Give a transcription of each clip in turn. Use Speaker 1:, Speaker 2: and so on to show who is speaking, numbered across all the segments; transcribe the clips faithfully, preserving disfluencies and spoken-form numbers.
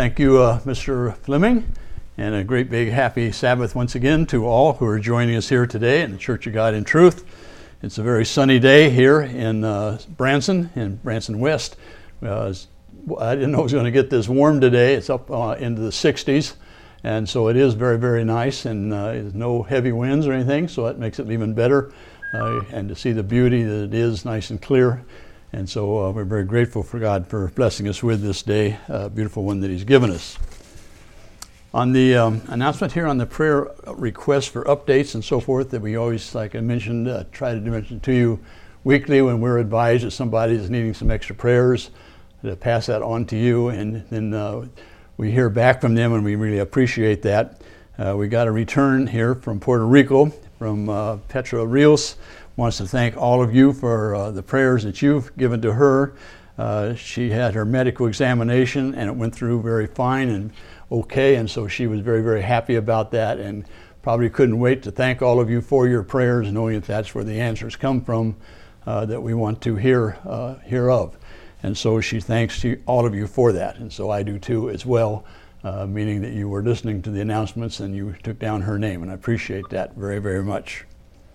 Speaker 1: thank you, uh, Mister Fleming, and a great big happy Sabbath once again to all who are joining us here today in the Church of God in Truth. It's a very sunny day here in uh, Branson, in Branson West. Uh, I didn't know it was going to get this warm today. It's up uh, into the sixties, and so it is very, very nice, and uh, there's no heavy winds or anything, so that makes it even better, uh, and to see the beauty that it is nice and clear. And so uh, we're very grateful for God for blessing us with this day, uh, beautiful one that He's given us. On the um, announcement here on the prayer requests for updates and so forth that we always, like I mentioned, uh, try to mention to you weekly when we're advised that somebody is needing some extra prayers, to pass that on to you, and then uh, we hear back from them, and we really appreciate that. Uh, we got a return here from Puerto Rico, from uh, Petra Rios. Wants to thank all of you for uh, the prayers that you've given to her. Uh, she had her medical examination and it went through very fine and okay, and so she was very, very happy about that, and probably couldn't wait to thank all of you for your prayers, knowing that that's where the answers come from uh, that we want to hear, uh, hear of. And so she thanks you, all of you for that, and so I do too as well, uh, meaning that you were listening to the announcements and you took down her name, and I appreciate that very, very much.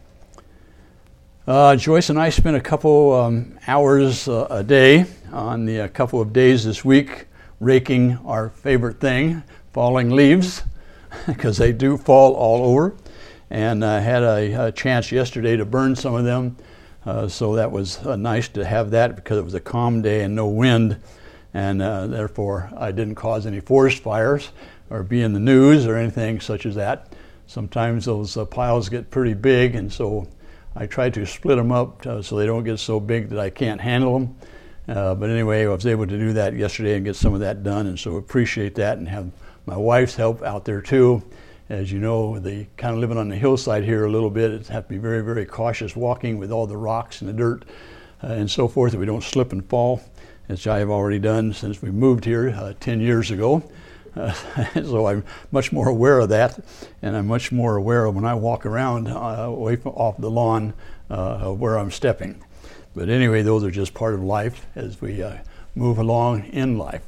Speaker 1: Uh, Joyce and I spent a couple um, hours uh, a day on the a couple of days this week raking our favorite thing, falling leaves, because they do fall all over. And I had a, a chance yesterday to burn some of them, uh, so that was uh, nice to have that because it was a calm day and no wind, and uh, therefore I didn't cause any forest fires or be in the news or anything such as that. Sometimes those uh, piles get pretty big, and so I try to split them up uh, so they don't get so big that I can't handle them. Uh, but anyway, I was able to do that yesterday and get some of that done, and so appreciate that, and have my wife's help out there too. As you know, the kind of living on the hillside here a little bit, it's have to be very, very cautious walking with all the rocks and the dirt uh, and so forth, that we don't slip and fall, as I have already done since we moved here uh, ten years ago. Uh, so I'm much more aware of that, and I'm much more aware of when I walk around uh, away from, off the lawn uh, where I'm stepping. But anyway, those are just part of life as we uh, move along in life.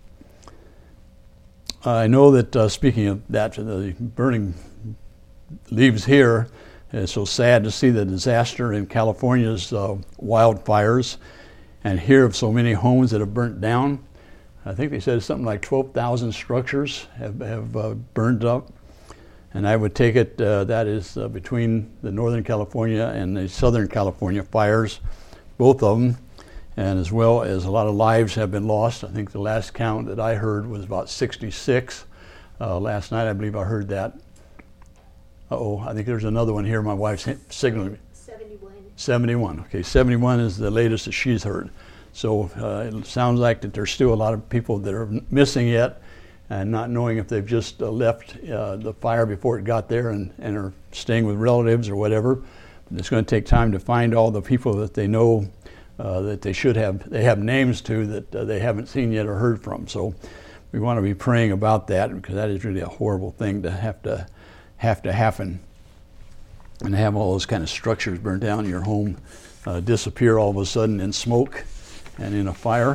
Speaker 1: I know that, uh, speaking of that, the burning leaves here, it's so sad to see the disaster in California's uh, wildfires and hear of so many homes that have burnt down. I think they said something like twelve thousand structures have, have uh, burned up. And I would take it uh, that is uh, between the Northern California and the Southern California fires, both of them, and as well as a lot of lives have been lost. I think the last count that I heard was about sixty-six. Uh, last night I believe I heard that. Uh-oh, I think there's another one here. My wife's signaling me. seventy-one. seventy-one. Okay, seventy-one is the latest that she's heard. So uh, it sounds like that there's still a lot of people that are missing yet, and not knowing if they've just uh, left uh, the fire before it got there and, and are staying with relatives or whatever. But it's going to take time to find all the people that they know uh, that they should have, they have names to that uh, they haven't seen yet or heard from. So we want to be praying about that, because that is really a horrible thing to have to have to happen, and have all those kind of structures burned down, your home uh, disappear all of a sudden in smoke and in a fire.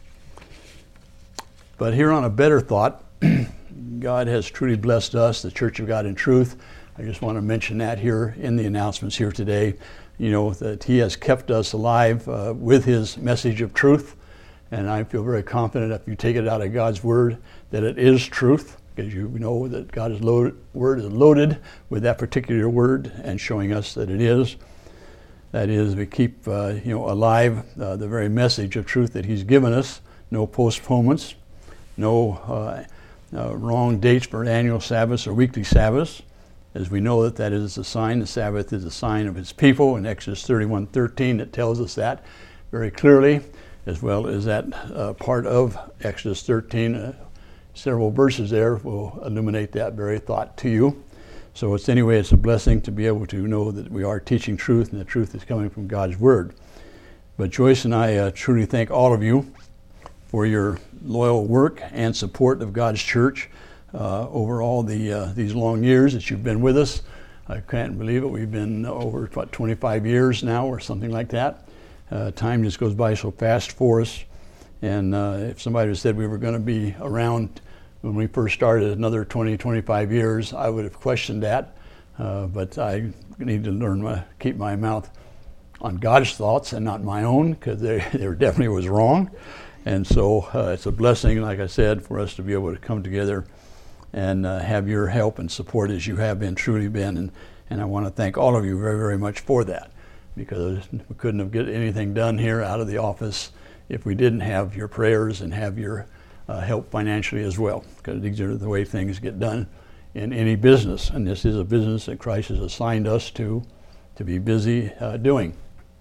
Speaker 1: But here on a better thought, God has truly blessed us, the Church of God in Truth. I just want to mention that here in the announcements here today, you know, that He has kept us alive uh, with His message of truth. And I feel very confident if you take it out of God's Word that it is truth, because you know that God's loaded, Word is loaded with that particular Word and showing us that it is. That is, we keep uh, you know, alive uh, the very message of truth that He's given us. No postponements, no uh, uh, wrong dates for annual Sabbaths or weekly Sabbaths, as we know that that is a sign. The Sabbath is a sign of His people in Exodus thirty-one thirteen. That tells us that very clearly, as well as that uh, part of Exodus thirteen. Uh, several verses there will illuminate that very thought to you. So it's anyway, it's a blessing to be able to know that we are teaching truth, and the truth is coming from God's Word. But Joyce and I uh, truly thank all of you for your loyal work and support of God's church uh, over all the uh, these long years that you've been with us. I can't believe it. We've been over what, twenty-five years now or something like that. Uh, time just goes by so fast for us. And uh, if somebody had said we were going to be around when we first started another twenty, twenty-five years, I would have questioned that. Uh, but I need to learn to keep my mouth on God's thoughts and not my own, because they, they definitely was wrong. And so uh, it's a blessing, like I said, for us to be able to come together and uh, have your help and support as you have been, truly been. And, and I want to thank all of you very, very much for that, because we couldn't have get anything done here out of the office if we didn't have your prayers and have your uh, help financially as well, because these are the way things get done in any business. And this is a business that Christ has assigned us to, to be busy uh, doing.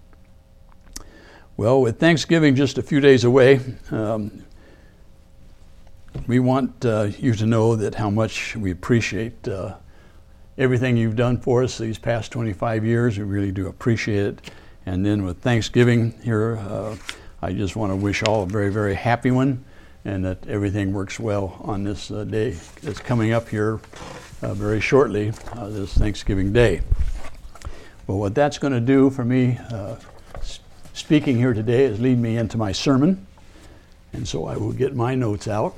Speaker 1: Well, with Thanksgiving just a few days away, um, we want uh, you to know that how much we appreciate uh, everything you've done for us these past twenty-five years. We really do appreciate it. And then with Thanksgiving here, uh, I just want to wish all a very, very happy one, and that everything works well on this uh, day that's coming up here uh, very shortly, uh, this Thanksgiving Day. Well, what that's going to do for me, uh, speaking here today, is lead me into my sermon. And so I will get my notes out.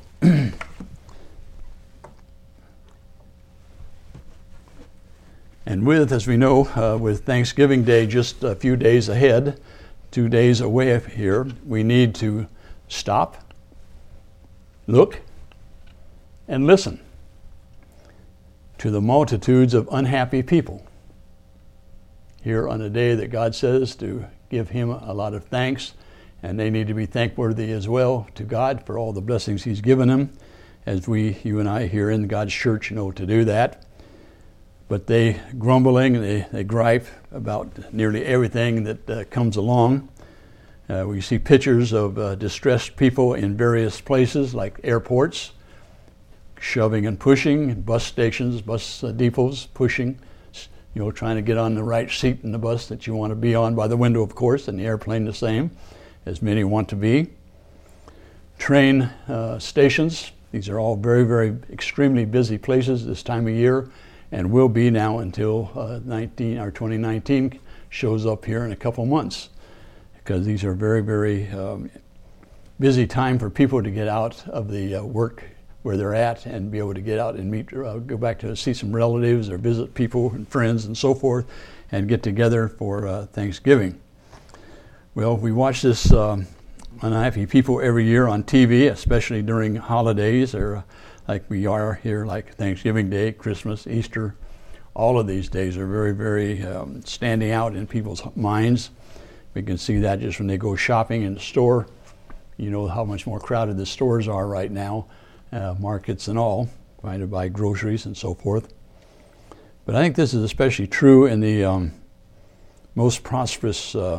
Speaker 1: And with, as we know, uh, with Thanksgiving Day just a few days ahead, two days away here, we need to stop, look, and listen to the multitudes of unhappy people here on a day that God says to give Him a lot of thanks, and they need to be thankworthy as well to God for all the blessings He's given them, as we, you and I here in God's church, know to do that. But they grumbling, they, they gripe about nearly everything that uh, comes along. Uh, we see pictures of uh, distressed people in various places like airports, shoving and pushing, bus stations, bus uh, depots, pushing, you know, trying to get on the right seat in the bus that you want to be on by the window, of course, and the airplane the same, as many want to be. Train uh, stations, these are all very, very extremely busy places this time of year, and will be now until uh, nineteen or twenty nineteen shows up here in a couple months, because these are very, very um, busy time for people to get out of the uh, work where they're at and be able to get out and meet, uh, go back to see some relatives or visit people and friends and so forth, and get together for uh, Thanksgiving. Well, we watch this um, unhappy people every year on T V, especially during holidays, or uh, like we are here, like Thanksgiving Day, Christmas, Easter. All of these days are very, very um, standing out in people's minds. We can see that just when they go shopping in the store. You know how much more crowded the stores are right now, uh, markets and all, trying to buy groceries and so forth. But I think this is especially true in the um, most prosperous uh,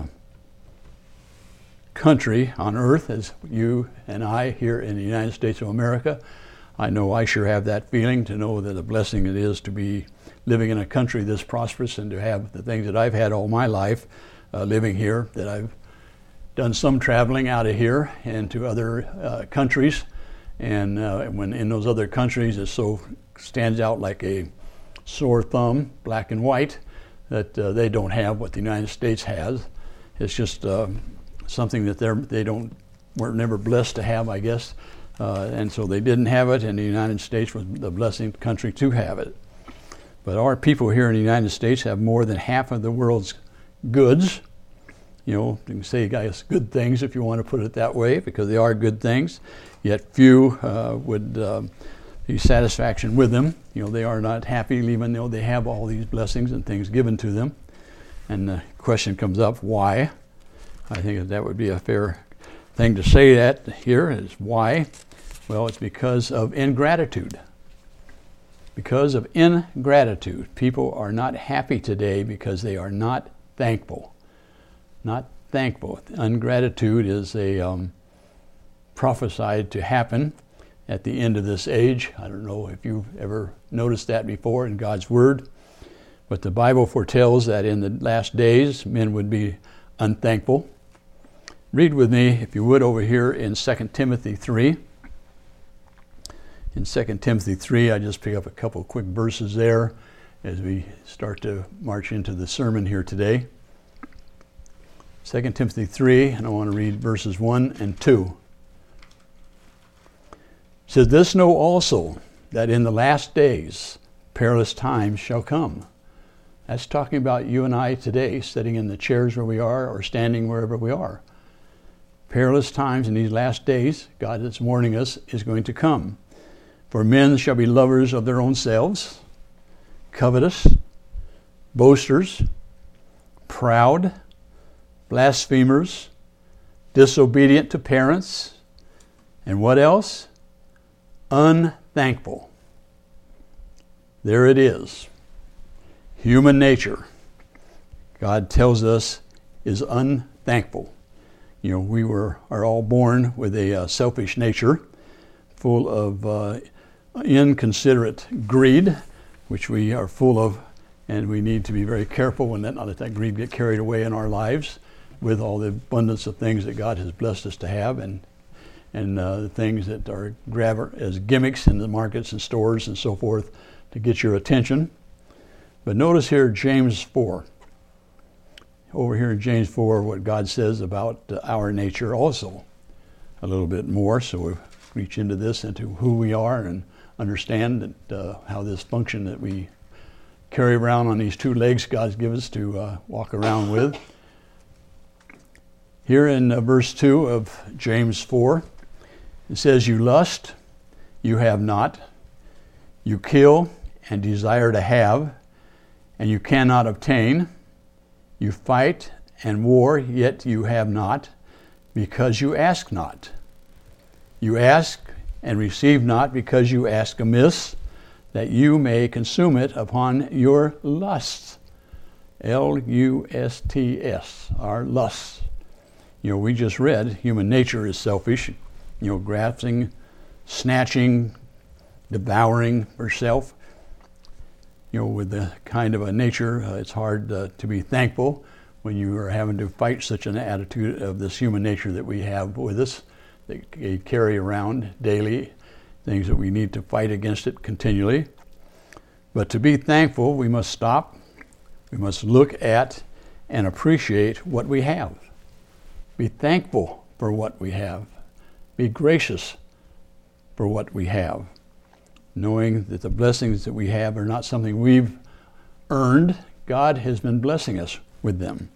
Speaker 1: country on earth, as you and I here in the United States of America. I know I sure have that feeling, to know that a blessing it is to be living in a country this prosperous, and to have the things that I've had all my life uh, living here, that I've done some traveling out of here and to other uh, countries. And uh, when in those other countries, it so stands out like a sore thumb, black and white, that uh, they don't have what the United States has. It's just uh, something that they're, they don't, weren't never blessed to have, I guess. Uh, and so they didn't have it, and the United States was the blessed country to have it. But our people here in the United States have more than half of the world's goods. You know, you can say, guys, good things if you want to put it that way, because they are good things. Yet few uh, would uh, be satisfaction with them. You know, they are not happy, even though they have all these blessings and things given to them. And the question comes up, why? I think that that would be a fair thing to say that here, is why? Well, it's because of ingratitude. Because of ingratitude. People are not happy today because they are not thankful. Not thankful. Ingratitude is a um, prophesied to happen at the end of this age. I don't know if you've ever noticed that before in God's Word, but the Bible foretells that in the last days men would be unthankful. Read with me, if you would, over here in Second Timothy three. In Second Timothy three, I just pick up a couple quick verses there as we start to march into the sermon here today. Second Timothy three, and I want to read verses one and two. says, this know also, that in the last days perilous times shall come. That's talking about you and I today, sitting in the chairs where we are or standing wherever we are. Perilous times in these last days, God is warning us, is going to come. For men shall be lovers of their own selves, covetous, boasters, proud, blasphemers, disobedient to parents, and what else? Unthankful. There it is. Human nature, God tells us, is unthankful. You know, we were are all born with a uh, selfish nature, full of uh, inconsiderate greed, which we are full of, and we need to be very careful when that, not let that greed get carried away in our lives with all the abundance of things that God has blessed us to have, and and uh, the things that are grab as gimmicks in the markets and stores and so forth to get your attention. But notice here James four. Over here in James four, what God says about uh, our nature also a little bit more. So we reach into this, into who we are, and understand that uh, how this function that we carry around on these two legs God's given us to uh, walk around with. Here in uh, verse two of James four, it says, you lust, you have not. You kill and desire to have, and you cannot obtain. You fight and war, yet you have not, because you ask not. You ask and receive not, because you ask amiss, that you may consume it upon your lusts. L U S T S, our lusts. You know, we just read human nature is selfish, you know, grasping, snatching, devouring for self. You know, with the kind of a nature, uh, it's hard uh, to be thankful when you are having to fight such an attitude of this human nature that we have with us, that we carry around daily, things that we need to fight against it continually. But to be thankful, we must stop, we must look at and appreciate what we have. Be thankful for what we have. Be gracious for what we have, knowing that the blessings that we have are not something we've earned. God has been blessing us with them.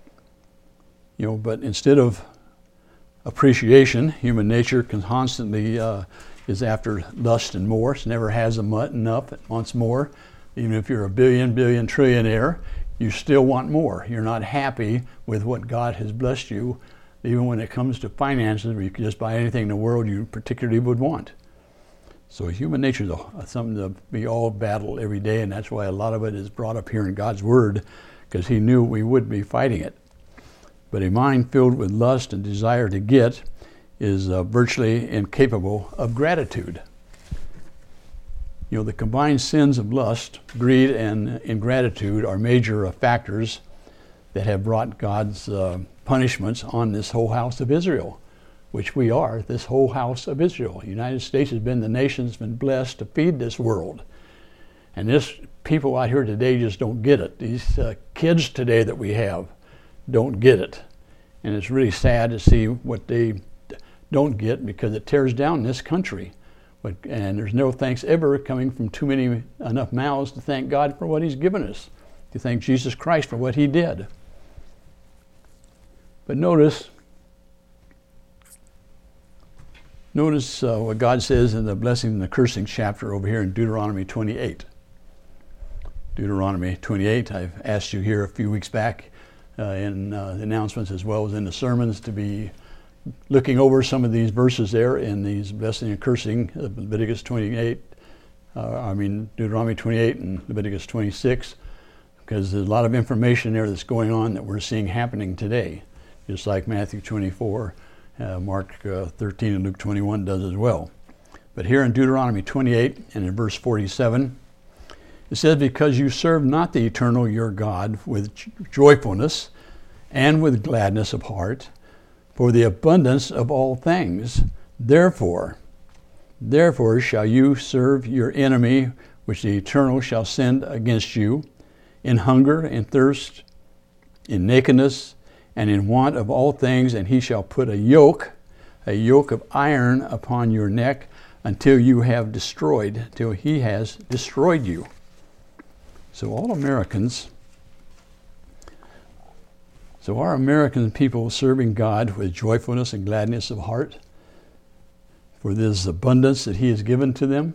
Speaker 1: You know, but instead of appreciation, human nature constantly uh, is after lust and more. It never has enough. It wants more. Even if you're a billion, billion, trillionaire, you still want more. You're not happy with what God has blessed you, even when it comes to finances, where you can just buy anything in the world you particularly would want. So human nature is something to be all battle every day, and that's why a lot of it is brought up here in God's Word, because He knew we would be fighting it. But a mind filled with lust and desire to get is uh, virtually incapable of gratitude. You know, the combined sins of lust, greed, and ingratitude are major uh, factors that have brought God's uh, punishments on this whole house of Israel, which we are, this whole house of Israel. The United States has been the nation that's been blessed to feed this world. And this people out here today just don't get it. These uh, kids today that we have don't get it. And it's really sad to see what they don't get, because it tears down this country. But, and there's no thanks ever coming from too many, enough mouths to thank God for what He's given us, to thank Jesus Christ for what He did. But notice, notice uh, what God says in the blessing and the cursing chapter over here in Deuteronomy twenty-eight. Deuteronomy twenty-eight, I've asked you here a few weeks back uh, in uh, the announcements as well as in the sermons to be looking over some of these verses there in these blessing and cursing, uh, Leviticus twenty-eight, uh, I mean Deuteronomy twenty-eight and Leviticus twenty-six, because there's a lot of information there that's going on that we're seeing happening today, just like Matthew twenty-four, uh, Mark uh, thirteen, and Luke twenty-one does as well. But here in Deuteronomy twenty-eight and in verse forty-seven, it says, because you serve not the eternal your God with joyfulness and with gladness of heart, for the abundance of all things. Therefore, therefore shall you serve your enemy, which the Eternal shall send against you, in hunger and thirst, in nakedness, and in want of all things, and he shall put a yoke, a yoke of iron upon your neck, until you have destroyed, till he has destroyed you. So all Americans, so are American people serving God with joyfulness and gladness of heart for this abundance that he has given to them?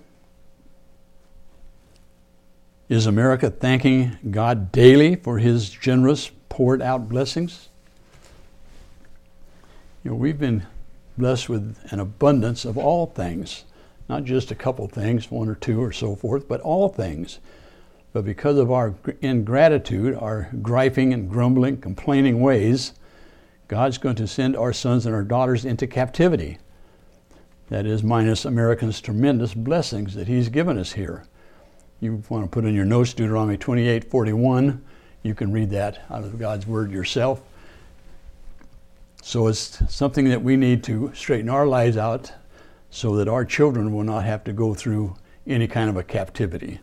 Speaker 1: Is America thanking God daily for his generous, poured out blessings? You know, we've been blessed with an abundance of all things, not just a couple things, one or two or so forth, but all things. But because of our ingratitude, our griping and grumbling, complaining ways, God's going to send our sons and our daughters into captivity. That is, minus Americans' tremendous blessings that he's given us here. You want to put in your notes Deuteronomy twenty-eight forty-one. You can read that out of God's word yourself. So it's something that we need to straighten our lives out so that our children will not have to go through any kind of a captivity.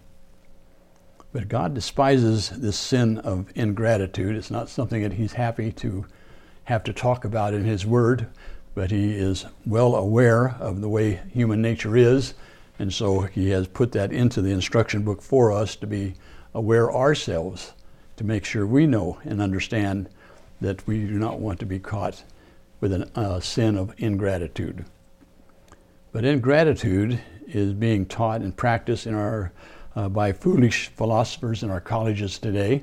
Speaker 1: But God despises this sin of ingratitude. It's not something that he's happy to have to talk about in his word, but he is well aware of the way human nature is, and so he has put that into the instruction book for us to be aware ourselves, to make sure we know and understand that we do not want to be caught with a uh, sin of ingratitude. But ingratitude is being taught and practiced in our uh, by foolish philosophers in our colleges today.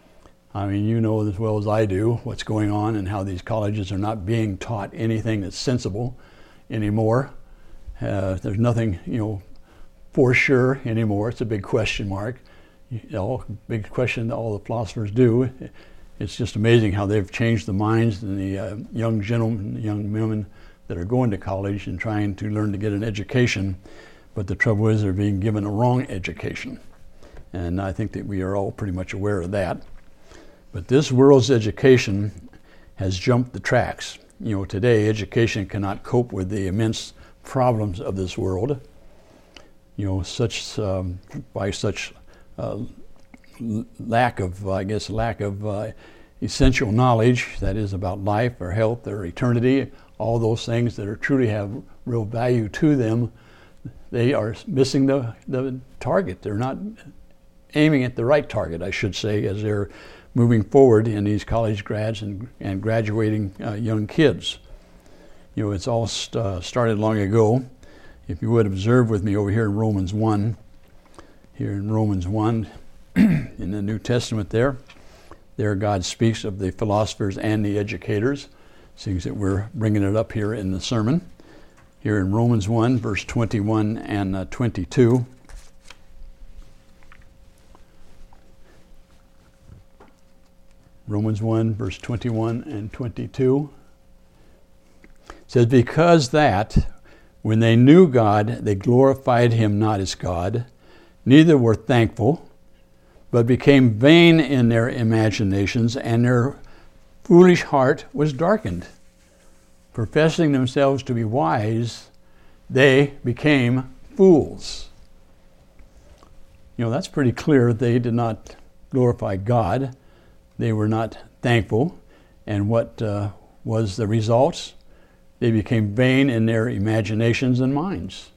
Speaker 1: I mean, you know as well as I do what's going on and how these colleges are not being taught anything that's sensible anymore. Uh, there's nothing, you know, for sure anymore. It's a big question mark. You know, big question that all the philosophers do. It's just amazing how they've changed the minds and the uh, young gentlemen, young women that are going to college and trying to learn to get an education. But the trouble is they're being given a wrong education. And I think that we are all pretty much aware of that. But this world's education has jumped the tracks. You know, today education cannot cope with the immense problems of this world. You know, such um, by such uh, lack of, I guess, lack of uh, essential knowledge that is about life or health or eternity, all those things that are truly have real value to them, they are missing the, the target. They're not aiming at the right target, I should say, as they're moving forward in these college grads and, and graduating uh, young kids. You know, it's all st- uh, started long ago. If you would observe with me over here in Romans one, here in Romans one, in the New Testament there, there God speaks of the philosophers and the educators, seeing that we're bringing it up here in the sermon. Here in Romans one, verse twenty-one and uh, twenty-two. Romans one, verse twenty-one and twenty-two. It says, because that, when they knew God, they glorified him not as God, neither were thankful, but became vain in their imaginations, and their foolish heart was darkened. Professing themselves to be wise, they became fools. You know, that's pretty clear. They did not glorify God. They were not thankful. And what uh, was the results? They became vain in their imaginations and minds.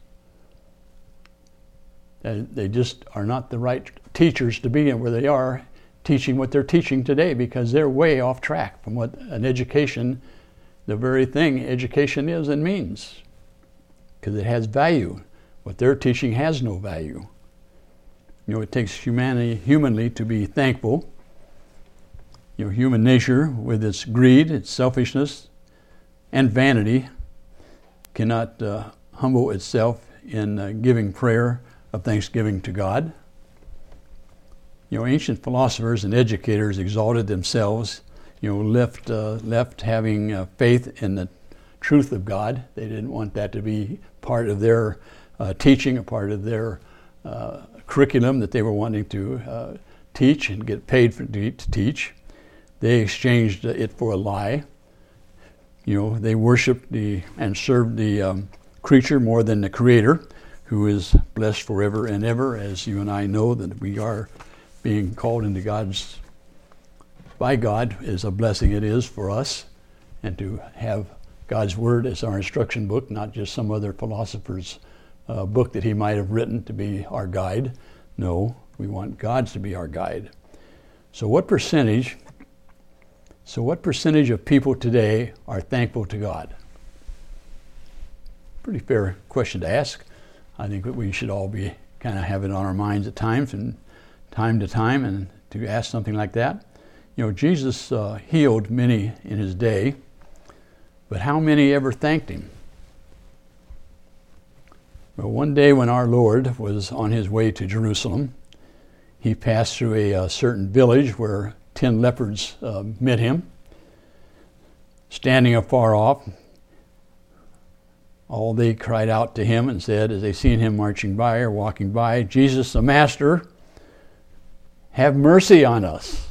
Speaker 1: They just are not the right teachers to be in where they are teaching what they're teaching today, because they're way off track from what an education, the very thing education is and means, because it has value. What they're teaching has no value. You know, it takes humanity, humanly to be thankful. You know, human nature, with its greed, its selfishness, and vanity, cannot uh, humble itself in uh, giving prayer of thanksgiving to God. You know, ancient philosophers and educators exalted themselves, you know, left, uh, left having uh, faith in the truth of God. They didn't want that to be part of their uh, teaching, a part of their uh, curriculum that they were wanting to uh, teach and get paid for, to, to teach. They exchanged it for a lie. You know, they worshiped the and served the um, creature more than the Creator, who is blessed forever and ever, as you and I know that we are being called into God's, by God, is a blessing it is for us, and to have God's Word as our instruction book, not just some other philosopher's uh, book that he might have written to be our guide. No, we want God's to be our guide. So what percentage, so what percentage of people today are thankful to God? Pretty fair question to ask. I think that we should all be kind of have it on our minds at times and time to time and to ask something like that. You know, Jesus uh, healed many in his day, but how many ever thanked him? Well, one day when our Lord was on his way to Jerusalem, he passed through a, a certain village where ten lepers uh, met him. Standing afar off, all they cried out to him and said, as they seen him marching by or walking by, "Jesus, the Master, have mercy on us."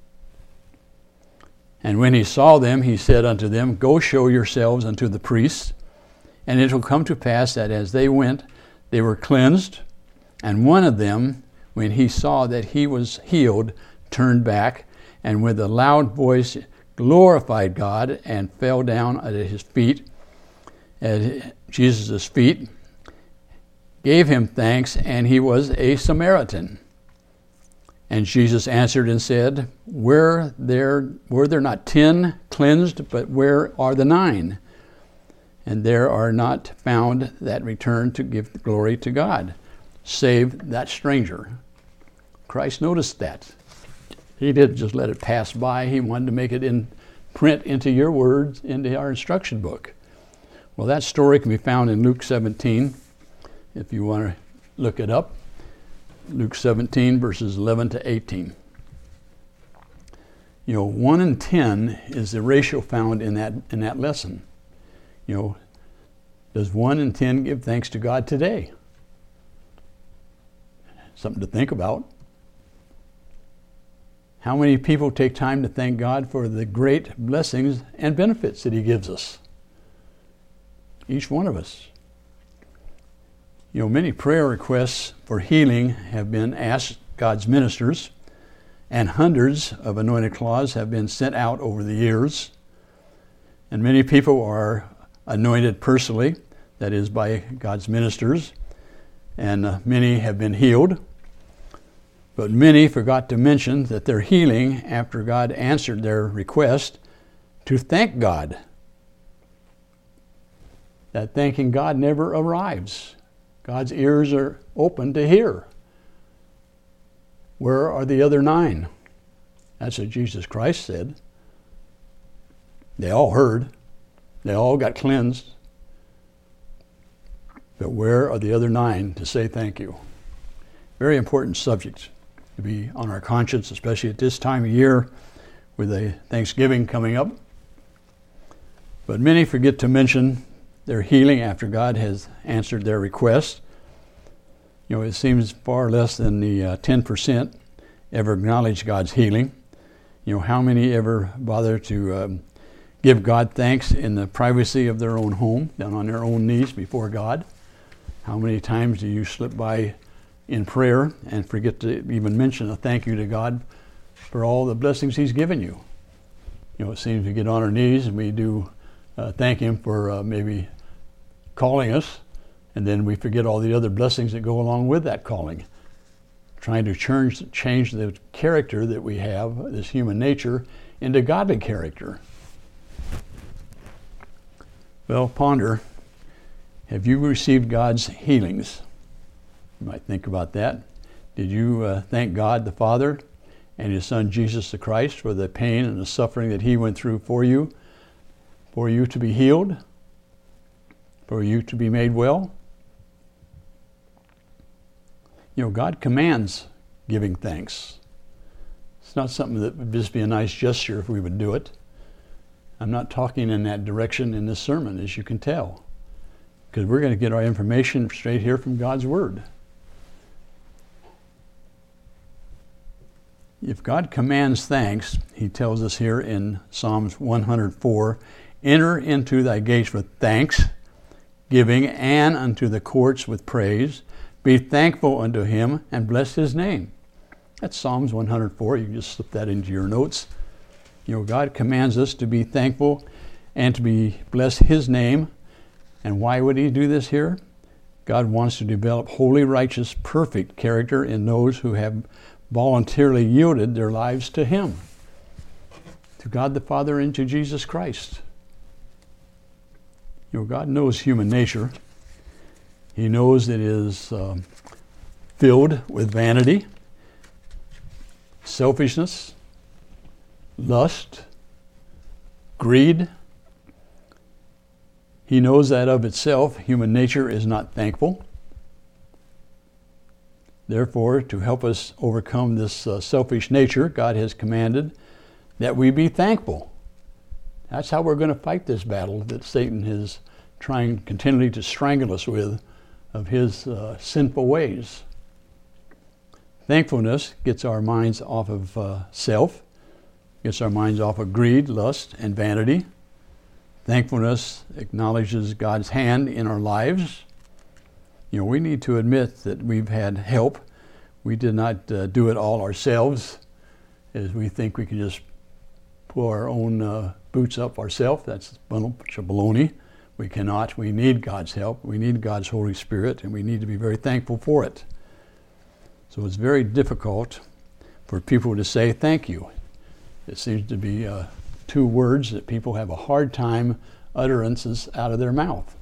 Speaker 1: And when he saw them, he said unto them, "Go show yourselves unto the priests." And it will come to pass that as they went, they were cleansed. And one of them, when he saw that he was healed, turned back, and with a loud voice glorified God, and fell down at his feet, at Jesus' feet, gave him thanks, and he was a Samaritan. And Jesus answered and said, Were there, were there not ten cleansed, but where are the nine? And there are not found that return to give glory to God, save that stranger. Christ noticed that. He didn't just let it pass by. He wanted to make it in print into your words, into our instruction book. Well, that story can be found in Luke seventeen, if you want to look it up. Luke seventeen, verses eleven to eighteen. You know, one in ten is the ratio found in that in that lesson. You know, does one in ten give thanks to God today? Something to think about. How many people take time to thank God for the great blessings and benefits that he gives us? Each one of us. You know, many prayer requests for healing have been asked God's ministers, and hundreds of anointed cloths have been sent out over the years. And many people are anointed personally, that is by God's ministers, and uh, many have been healed. But many forgot to mention that their healing, after God answered their request, to thank God. That thanking God never arrives. God's ears are open to hear. Where are the other nine? That's what Jesus Christ said. They all heard. They all got cleansed. But where are the other nine to say thank you? Very important subject to be on our conscience, especially at this time of year with the Thanksgiving coming up. But many forget to mention their healing after God has answered their request. You know, it seems far less than the uh, ten percent ever acknowledge God's healing. You know, how many ever bother to um, give God thanks in the privacy of their own home, down on their own knees before God? How many times do you slip by in prayer and forget to even mention a thank you to God for all the blessings he's given you? You know, it seems we get on our knees and we do uh, thank him for uh, maybe calling us, and then we forget all the other blessings that go along with that calling. Trying to change, change the character that we have, this human nature, into godly character. Well, ponder, have you received God's healings? You might think about that. Did you uh, thank God the Father and his Son Jesus the Christ for the pain and the suffering that he went through for you, for you to be healed, for you to be made well? You know, God commands giving thanks. It's not something that would just be a nice gesture if we would do it. I'm not talking in that direction in this sermon, as you can tell, because we're going to get our information straight here from God's Word. If God commands thanks, he tells us here in Psalms one hundred four, enter into thy gates with thanks, giving, and unto the courts with praise. Be thankful unto him and bless his name. That's Psalms one hundred four. You can just slip that into your notes. You know, God commands us to be thankful and to be bless his name. And why would he do this here? God wants to develop holy, righteous, perfect character in those who have voluntarily yielded their lives to Him, to God the Father and to Jesus Christ. You know, God knows human nature. He knows it is um, filled with vanity, selfishness, lust, greed. He knows that of itself, human nature is not thankful. Therefore, to help us overcome this uh, selfish nature, God has commanded that we be thankful. That's how we're going to fight this battle that Satan is trying continually to strangle us with, of his uh, sinful ways. Thankfulness gets our minds off of uh, self, gets our minds off of greed, lust, and vanity. Thankfulness acknowledges God's hand in our lives. You know, we need to admit that we've had help. We did not uh, do it all ourselves, as we think we can just pull our own uh, boots up ourselves. That's a bunch of baloney. We cannot. We need God's help. We need God's Holy Spirit, and we need to be very thankful for it. So it's very difficult for people to say thank you. It seems to be uh, two words that people have a hard time utterances out of their mouth.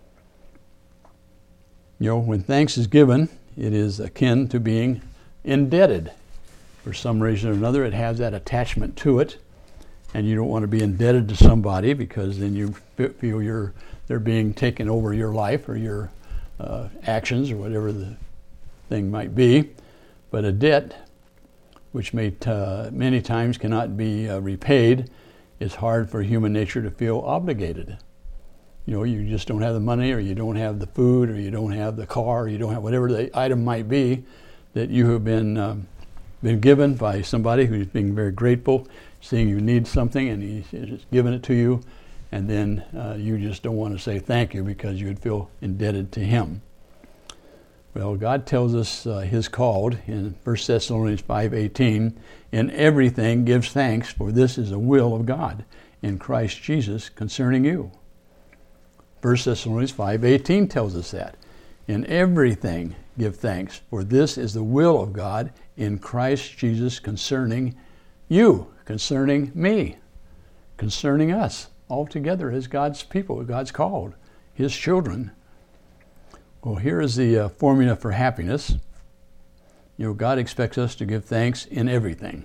Speaker 1: You know, when thanks is given, it is akin to being indebted. For some reason or another, it has that attachment to it, and you don't want to be indebted to somebody, because then you feel you're they're being taken over your life or your uh, actions or whatever the thing might be. But a debt, which may t- uh, many times cannot be uh, repaid, it's hard for human nature to feel obligated. You know, you just don't have the money, or you don't have the food, or you don't have the car, or you don't have whatever the item might be that you have been um, been given by somebody who's being very grateful, seeing you need something, and he's just giving it to you, and then uh, you just don't want to say thank you because you'd feel indebted to him. Well, God tells us uh, His called in First Thessalonians five eighteen, in everything gives thanks, for this is the will of God in Christ Jesus concerning you. First Thessalonians five eighteen tells us that. In everything give thanks, for this is the will of God in Christ Jesus concerning you, concerning me, concerning us, all together as God's people, God's called, His children. Well, here is the uh, formula for happiness. You know, God expects us to give thanks in everything.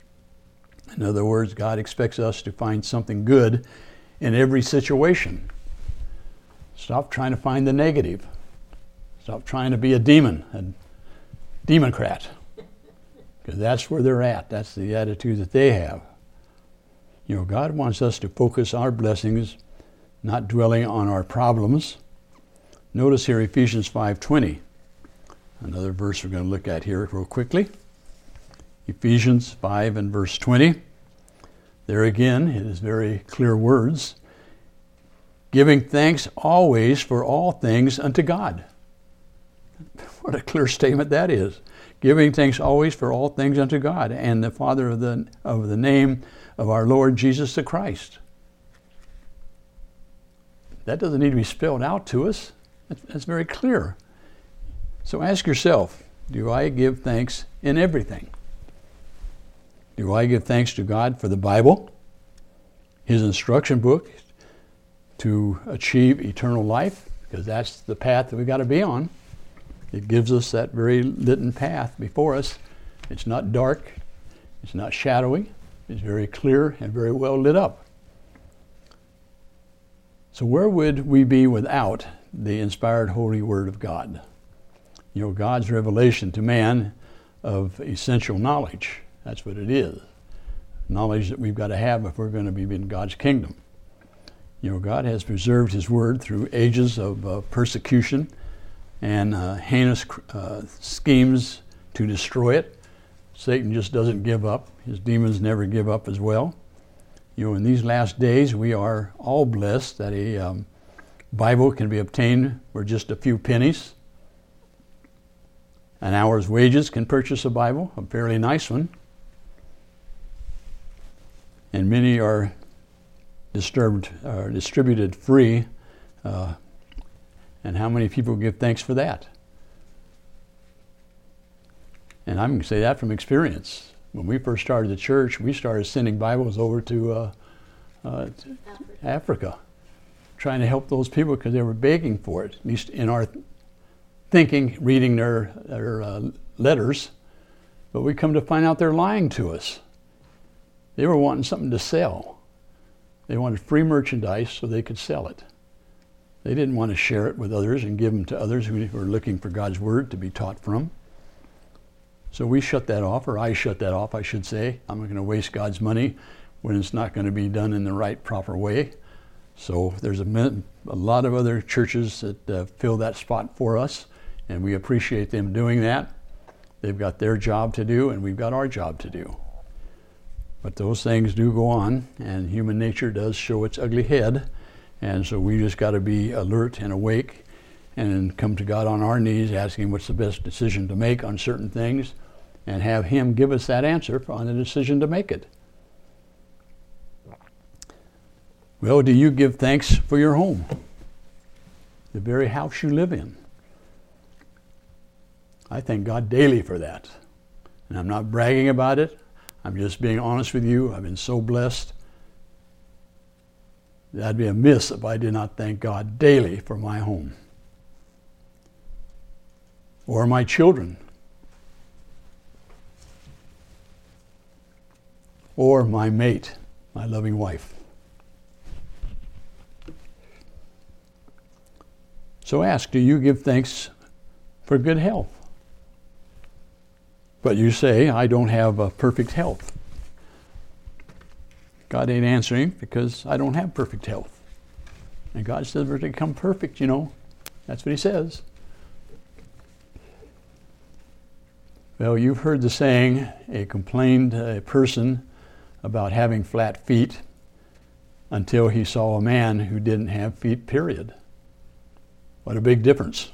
Speaker 1: In other words, God expects us to find something good in every situation. Stop trying to find the negative. Stop trying to be a demon, a democrat, because that's where they're at. That's the attitude that they have. You know, God wants us to focus our blessings, not dwelling on our problems. Notice here Ephesians five twenty, another verse we're going to look at here real quickly. Ephesians five and verse twenty. There again, it is very clear words. Giving thanks always for all things unto God. What a clear statement that is. Giving thanks always for all things unto God and the Father of the of the name of our Lord Jesus the Christ. That doesn't need to be spelled out to us. That's, that's very clear. So ask yourself, do I give thanks in everything? Do I give thanks to God for the Bible, His instruction book to achieve eternal life? Because that's the path that we've got to be on. It gives us that very lit path before us. It's not dark. It's not shadowy. It's very clear and very well lit up. So where would we be without the inspired holy word of God? You know, God's revelation to man of essential knowledge. That's what it is. Knowledge that we've got to have if we're going to be in God's kingdom. You know, God has preserved His word through ages of uh, persecution and uh, heinous uh, schemes to destroy it. Satan just doesn't give up. His demons never give up as well. You know, in these last days, we are all blessed that a um, Bible can be obtained for just a few pennies. An hour's wages can purchase a Bible, a fairly nice one. And many are disturbed, are distributed free uh, And how many people give thanks for that? And I'm going to say that from experience. When we first started the church, we started sending Bibles over to, uh, uh, to Africa. Africa, trying to help those people because they were begging for it, at least in our thinking, reading their, their uh, letters. But we come to find out they're lying to us. They were wanting something to sell. They wanted free merchandise so they could sell it. They didn't want to share it with others and give them to others who were looking for God's word to be taught from. So we shut that off, or I shut that off, I should say. I'm not going to waste God's money when it's not going to be done in the right, proper way. So there's a, a lot of other churches that uh, fill that spot for us, and we appreciate them doing that. They've got their job to do, and we've got our job to do. But those things do go on, and human nature does show its ugly head, and so we just got to be alert and awake and come to God on our knees asking what's the best decision to make on certain things, and have Him give us that answer on the decision to make it. Well, do you give thanks for your home? The very house you live in. I thank God daily for that. And I'm not bragging about it. I'm just being honest with you. I've been so blessed. That'd be amiss if I did not thank God daily for my home. Or my children. Or my mate, my loving wife. So ask, do you give thanks for good health? But you say, I don't have a perfect health. God ain't answering because I don't have perfect health. And God says we're to become perfect, you know. That's what He says. Well, you've heard the saying, a complained a person about having flat feet until he saw a man who didn't have feet, period. What a big difference.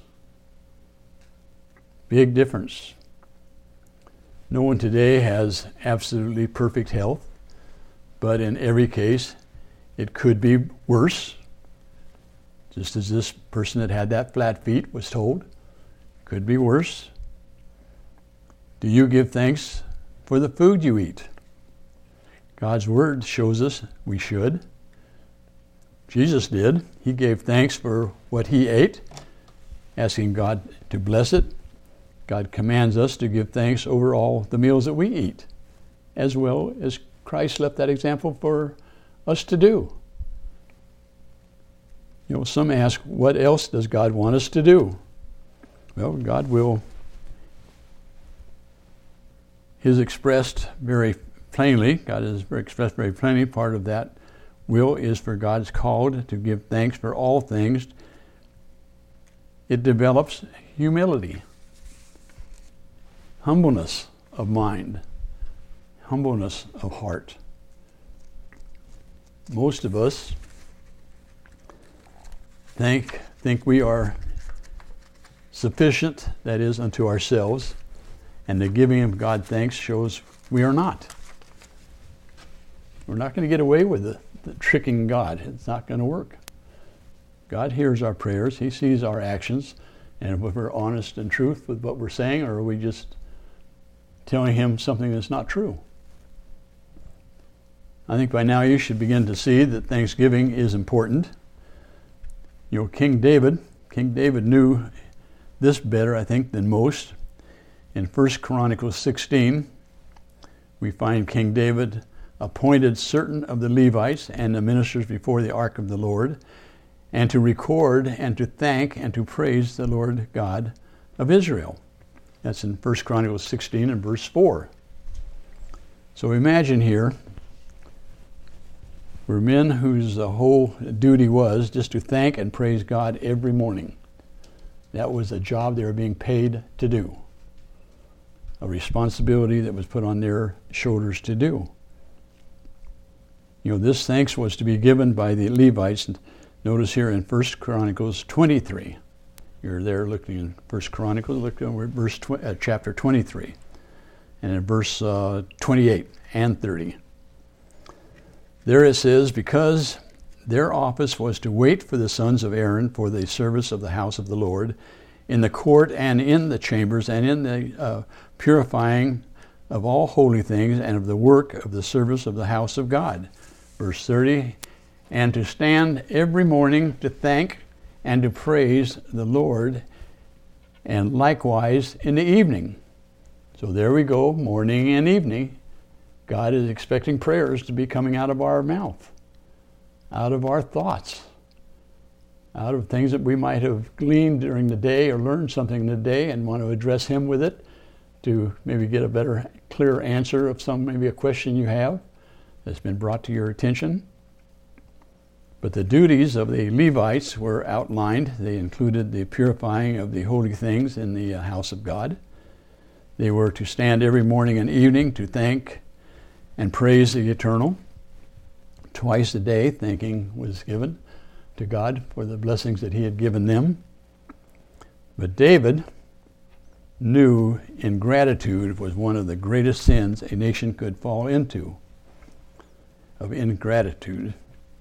Speaker 1: Big difference. No one today has absolutely perfect health, but in every case, it could be worse. Just as this person that had that flat feet was told, could be worse. Do you give thanks for the food you eat? God's word shows us we should. Jesus did. He gave thanks for what He ate, asking God to bless it. God commands us to give thanks over all the meals that we eat, as well as Christ left that example for us to do. You know, some ask, what else does God want us to do? Well, God will, His expressed very plainly, God has expressed very plainly, part of that will is for God's called to give thanks for all things. It develops humility, humbleness of mind, humbleness of heart. Most of us think think we are sufficient, that is, unto ourselves, and the giving of God thanks shows we are not. We're not going to get away with the, the tricking God. It's not going to work. God hears our prayers. He sees our actions. And if we're honest and truth with what we're saying, or are we just telling Him something that's not true? I think by now you should begin to see that Thanksgiving is important. You know, King David, King David knew this better, I think, than most. In First Chronicles sixteen, we find King David appointed certain of the Levites and the ministers before the ark of the Lord, and to record and to thank and to praise the Lord God of Israel. That's in First Chronicles sixteen and verse four. So imagine here, were men whose the whole duty was just to thank and praise God every morning. That was a job they were being paid to do, a responsibility that was put on their shoulders to do. You know, this thanks was to be given by the Levites. Notice here in First Chronicles twenty-three. You're there looking in First Chronicles, look over at verse tw- uh, chapter twenty-three, and in verse uh, twenty-eight and thirty. There it says, because their office was to wait for the sons of Aaron for the service of the house of the Lord, in the court and in the chambers and in the uh, purifying of all holy things and of the work of the service of the house of God. Verse thirty, and to stand every morning to thank and to praise the Lord, and likewise in the evening. So there we go, morning and evening. God is expecting prayers to be coming out of our mouth, out of our thoughts, out of things that we might have gleaned during the day or learned something in the day and want to address Him with it to maybe get a better, clear answer of some, maybe a question you have that's been brought to your attention. But the duties of the Levites were outlined. They included the purifying of the holy things in the house of God. They were to stand every morning and evening to thank and praise the Eternal. Twice a day, thanking was given to God for the blessings that He had given them. But David knew ingratitude was one of the greatest sins a nation could fall into, of ingratitude.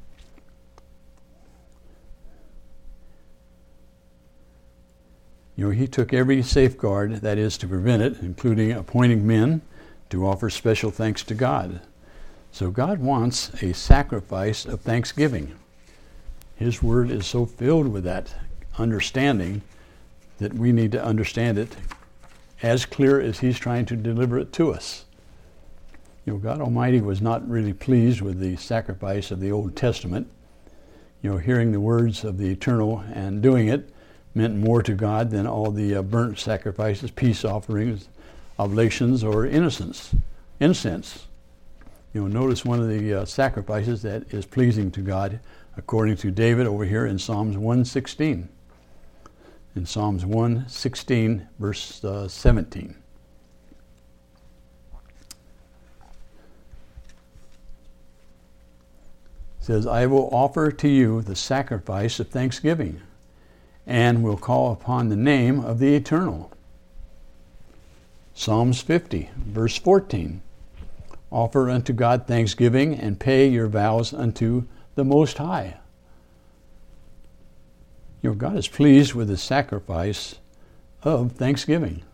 Speaker 1: You know, he took every safeguard that is to prevent it, including appointing men to offer special thanks to God. So God wants a sacrifice of thanksgiving. His word is so filled with that understanding that we need to understand it as clear as He's trying to deliver it to us. You know, God Almighty was not really pleased with the sacrifice of the Old Testament. You know, hearing the words of the Eternal and doing it meant more to God than all the uh, burnt sacrifices, peace offerings, oblations, or innocence, incense. You know, notice one of the uh, sacrifices that is pleasing to God, according to David over here in Psalms one sixteen. In Psalms one sixteen, verse uh, seventeen. It says, I will offer to you the sacrifice of thanksgiving, and will call upon the name of the Eternal. Psalms fifty, verse fourteen. Offer unto God thanksgiving, and pay your vows unto the Most High. You know, God is pleased with the sacrifice of thanksgiving.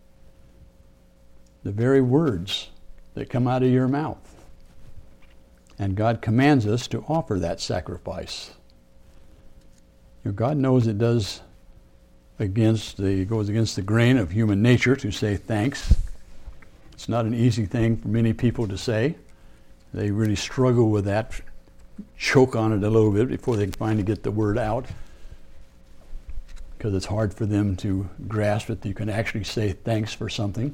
Speaker 1: The very words that come out of your mouth. And God commands us to offer that sacrifice. You know, God knows it does against the goes against the grain of human nature to say thanks. It's not an easy thing for many people to say. They really struggle with that, choke on it a little bit before they can finally get the word out, because it's hard for them to grasp that you can actually say thanks for something.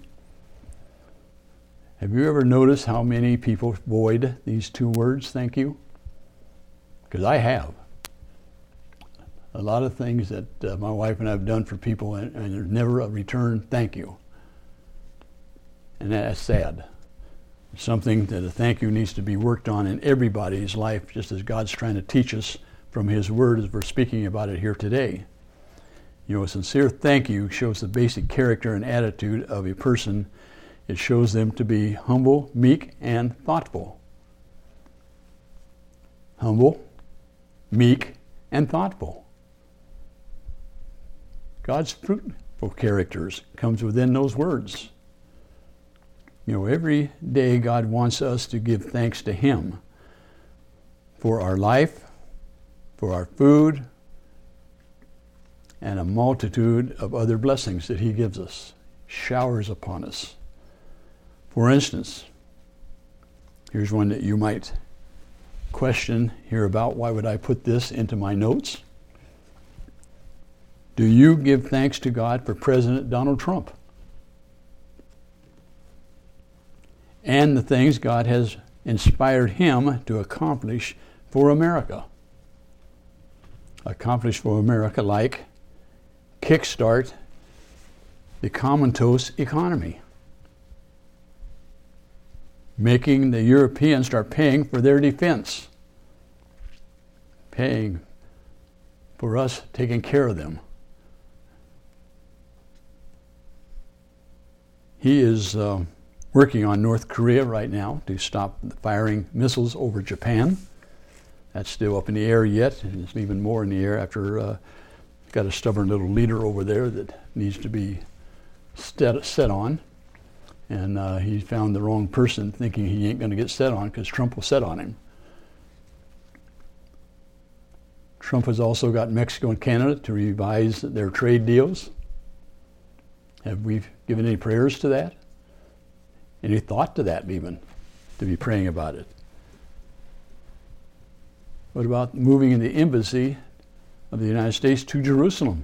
Speaker 1: Have you ever noticed how many people avoid these two words, thank you? Because I have. A lot of things that uh, my wife and I have done for people, and, and there's never a return thank you. And that's sad. It's something that a thank you needs to be worked on in everybody's life, just as God's trying to teach us from His Word as we're speaking about it here today. You know, a sincere thank you shows the basic character and attitude of a person. It shows them to be humble, meek, and thoughtful. Humble, meek, and thoughtful. God's fruitful characters comes within those words. You know, every day God wants us to give thanks to Him for our life, for our food, and a multitude of other blessings that He gives us, showers upon us. For instance, here's one that you might question here about. Why would I put this into my notes? Do you give thanks to God for President Donald Trump and the things God has inspired him to accomplish for America? Accomplish for America like kickstart the comatose economy, making the Europeans start paying for their defense, paying for us taking care of them. He is uh, working on North Korea right now to stop firing missiles over Japan. That's still up in the air yet, and it's even more in the air after uh, got a stubborn little leader over there that needs to be set, set on. And uh, he found the wrong person thinking he ain't going to get set on because Trump will set on him. Trump has also got Mexico and Canada to revise their trade deals. Have we given any prayers to that? Any thought to that even, to be praying about it? What about moving in the embassy of the United States to Jerusalem?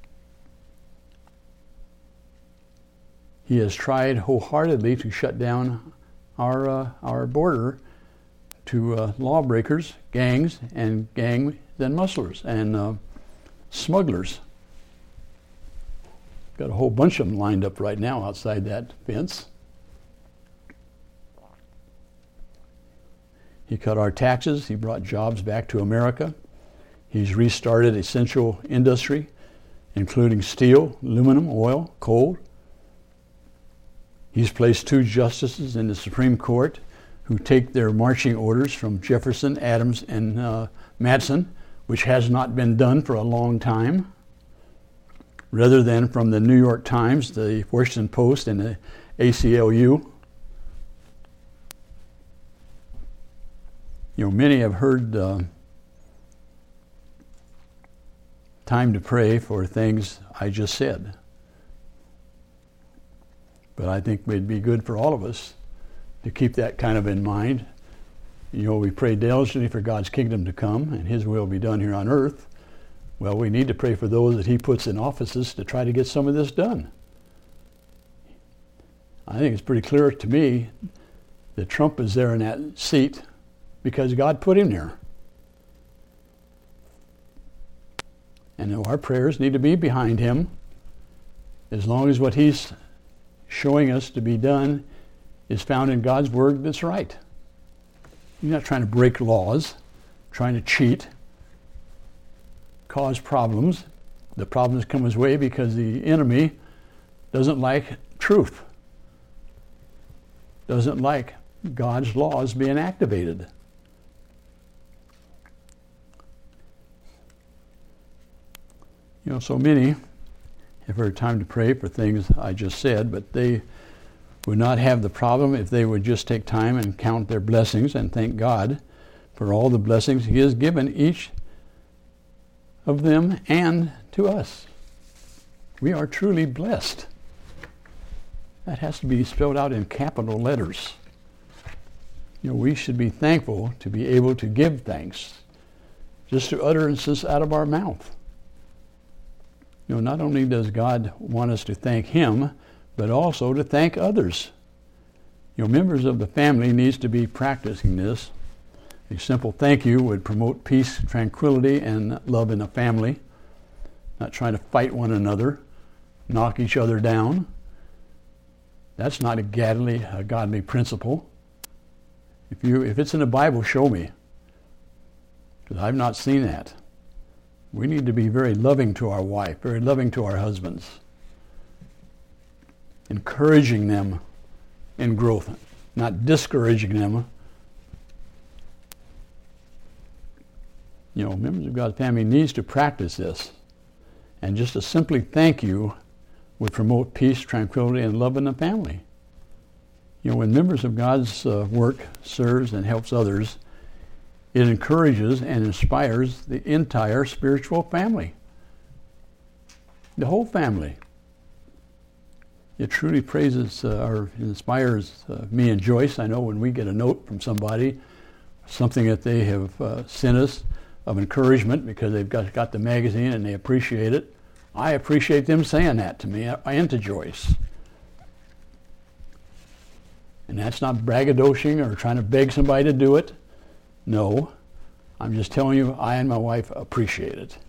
Speaker 1: He has tried wholeheartedly to shut down our uh, our border to uh, lawbreakers, gangs, and gangs and musclers and uh, smugglers. Got a whole bunch of them lined up right now outside that fence. He cut our taxes. He brought jobs back to America. He's restarted essential industry, including steel, aluminum, oil, coal. He's placed two justices in the Supreme Court who take their marching orders from Jefferson, Adams, and uh, Madison, which has not been done for a long time, rather than from the New York Times, the Washington Post, and the A C L U. You know, many have heard uh, time to pray for things I just said. But I think it'd be good for all of us to keep that kind of in mind. You know, we pray diligently for God's kingdom to come and His will be done here on earth. Well, we need to pray for those that He puts in offices to try to get some of this done. I think it's pretty clear to me that Trump is there in that seat because God put him there. And our prayers need to be behind him as long as what he's showing us to be done is found in God's word that's right. He's not trying to break laws, trying to cheat, cause problems. The problems come his way because the enemy doesn't like truth, doesn't like God's laws being activated. You know, so many have heard time to pray for things I just said, but they would not have the problem if they would just take time and count their blessings and thank God for all the blessings He has given each of them and to us. We are truly blessed. That has to be spelled out in capital letters. You know, we should be thankful to be able to give thanks, just to utterances out of our mouth. You know, not only does God want us to thank Him, but also to thank others. You know, members of the family needs to be practicing this. A simple thank you would promote peace, tranquility, and love in the family. Not trying to fight one another, knock each other down. That's not a godly, a godly principle. If you, if it's in the Bible, show me, because I've not seen that. We need to be very loving to our wife, very loving to our husbands, encouraging them in growth, not discouraging them. You know, members of God's family needs to practice this, and just a simply thank you would promote peace, tranquility, and love in the family. You know, when members of God's uh, work serves and helps others, it encourages and inspires the entire spiritual family, the whole family. It truly praises uh, or inspires uh, me and Joyce. I know when we get a note from somebody, something that they have uh, sent us of encouragement because they've got, got the magazine and they appreciate it, I appreciate them saying that to me and to Joyce. And that's not braggadociing or trying to beg somebody to do it. No, I'm just telling you, I and my wife appreciate it.